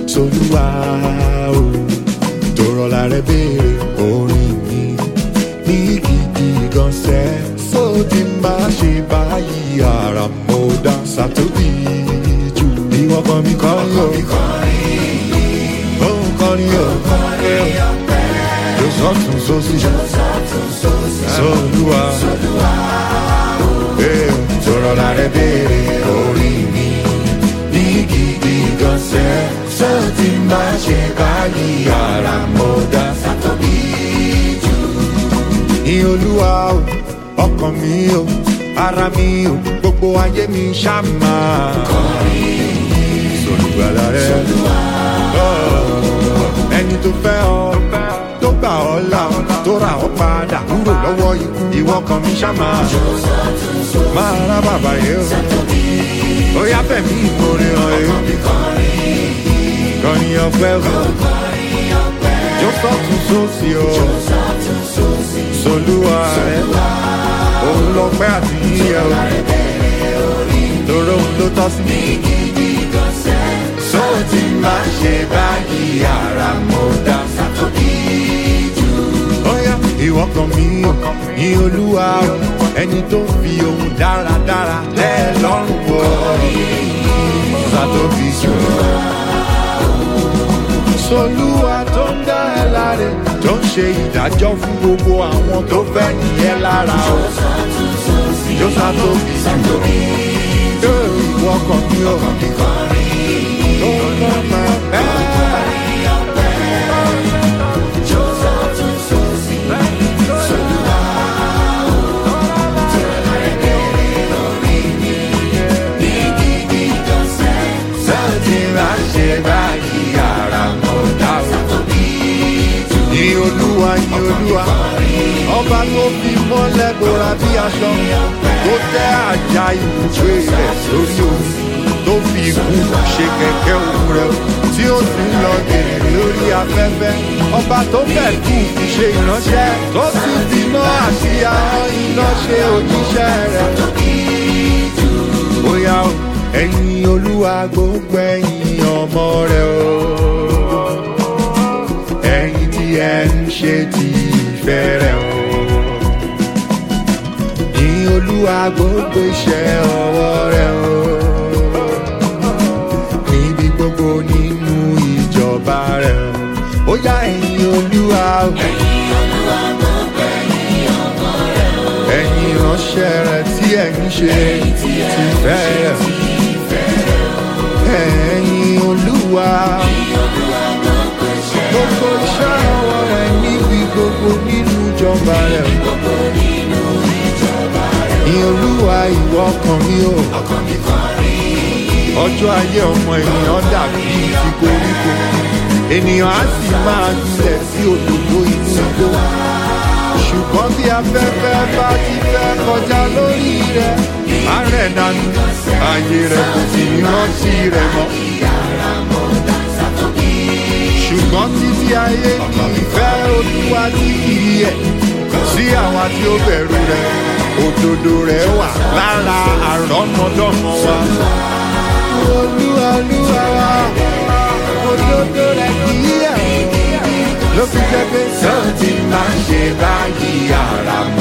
Solúwa o tọrọ la rẹ béèrè orin mi ní gidi gan sẹ́ sódì má ṣe báyìí ara mo dá sàtóbì jù ìwọ kan mi kọrin o òun kọrin o yóò sọ́tún sósì Solúwa tọrọ la rẹ béèrè orin mi ní gidi gan sẹ́ sódì má ṣe báyìí ara mo dá sàtóbì jù. Ní Olúwa o ọkàn mi o ara mi o gbogbo ayé mi ṣàmà Solùgbàlà rẹ ẹni tó fẹ́ ọ tó gbà ọ́ là tó rà ọ́ padà kúrò lọ́wọ́ ikú ìwọ kan mi ṣàmà máa rá bàbá yẹ o ó yá fẹ̀mí ìmoore hàn ẹ́ kọrin ọpẹ́ o jó sọ́tún sósì o Solúwa rẹ òun lọ́pẹ́ àti yíyẹ o tòrò òun ló tọ́ sí mi sọ ti máa ṣe báyìí ara mo dá sàtóbì jù. Óyá ìwọ kan mi ò ní Olúwa o ẹni tó fi ohun dáradára lẹ́ lọ́rùn wọ sàtóbì jù. Solúwa tó ń dá ẹ láre tó ń ṣe ìdájọ́ fún gbogbo àwọn tó fẹ́ nìyẹn lára o jó sàtóbì jù. Ìwọ kan mi ò Olúwa ọba tó fi mọ́lẹ̀ bora bí aṣọ tó tẹ́ àjà ibùgbé rẹ̀ lórí omi tó fi ikú ṣe kẹ̀kẹ́ òun rẹ̀ tí ó sì ń lọ gèrè lórí afẹ́fẹ́ ọba tó fẹ̀kú ṣe ìránṣẹ́ tó sì finá àti ahọ́n iná ṣe òjíṣẹ́ rẹ̀. Bóyá ẹ̀yin Olúwa gbogbo ẹ̀yin ọmọ rẹ̀ o ẹ̀yin tí ẹ ń ṣe ti ìfẹ́ rẹ̀ o ní Olúwa gbogbo iṣẹ́ ọwọ́ rẹ̀ o níbi gbogbo nínú ìjọba rẹ̀ o. Ó yá ẹ̀yin Olúwa o ẹ̀yin Olúwa gbogbo ẹ̀yin ọmọ rẹ̀ o ẹ̀yin ìránṣẹ́ rẹ̀ tí ẹ ń ṣe ti ìfẹ́ rẹ̀ o ẹ̀yin Olúwa gbogbo iṣẹ́ ọwọ́ rẹ̀ níbi gbogbo nínú ìjọba rẹ̀ o. Ní Olúwa ìwọ ọkàn mi o ọjọ́ ayé ọmọ ènìyàn dàbí ti koríko ènìyàn á sì máa gbilẹ̀ sí òdòdó inú igbó ṣùgbọ́n bí afẹ́fẹ́ bá ti fẹ́ kọjá lórí rẹ̀ á rẹ̀ dànù ààyè rẹ̀ kò sì ní rántí rẹ̀ mọ́ ṣùgbọ́n títí ayé ní ìfẹ́ Olúwa tí kìí yẹ̀ sí àwa tí ó bẹ̀rù rẹ̀ òdodo rẹ̀ wà lára àrọ́mọdọ́mọ wa. Olúwa wa òdodo rẹ̀ kìí yẹ̀ ló fi jẹ́ pé sọ́ọ̀tì máa ṣe báyìí ara mọ́.